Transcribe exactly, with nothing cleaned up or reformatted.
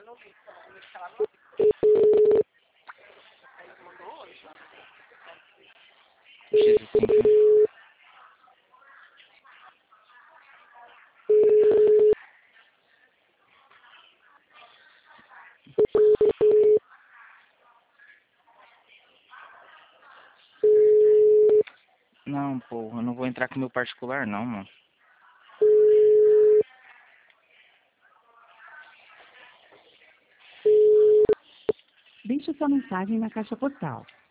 Jesus, sim. Não, pô, eu não vou entrar com o meu particular, não, mano. Deixe sua mensagem na caixa postal.